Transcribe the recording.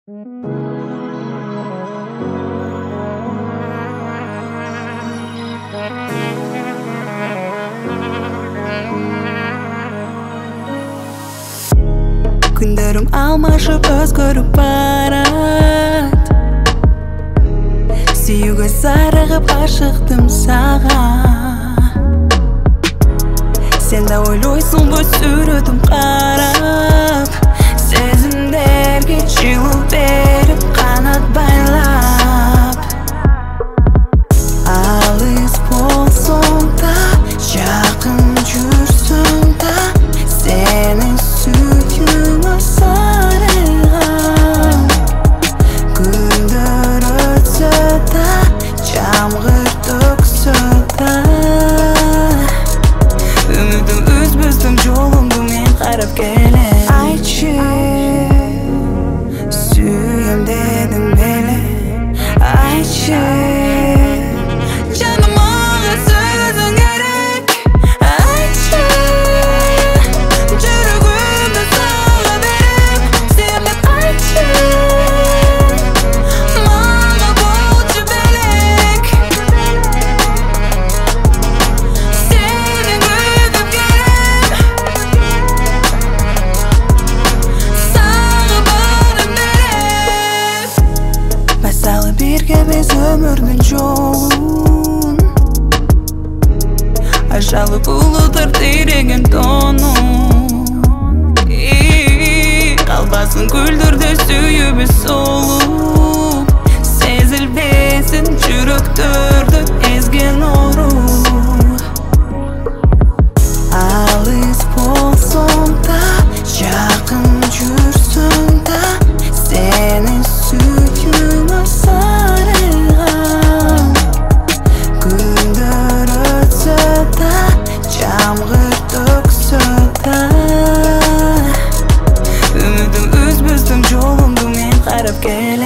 Күндерім алмашып өзгөріп барат. Сүйүүгө зарыгып ашыктым саған. Сен да ойлойсуңбу сүрөтүм карап, сезимдерге жылуу берип канат байлап. Алыс болсоң да, жакын жүрсөң да, сенин сүйүүңө сарылгам. Күндөр өтсө да, жамгыр төксө да, үмүтүм үзбөстүм жолуңду мен карап келем. Айтчы, сүйөм дедим беле, айтчы. Жаным мага сөзүң керек, айтчы. Жүрөгүмдү сага берем, сен деп айтчы. Мага болчу белек, сени күтүп келем. Сага баарын берем. Басалы бирге биз өмүрдүн жолун, ажалы булутар тийреген тонун. Калбасын күлдүрдө сүйүүбүз солуп, сезилбесин жүрөктөрдү эзген орук. Алыс болсоң да, жакын жүрсөң да, сенин сүйүүңө сарылгам. Күндөр өтсө да, жамгыр төксө да, үмүтүм үзбөстүм жолуңду мен карап келем.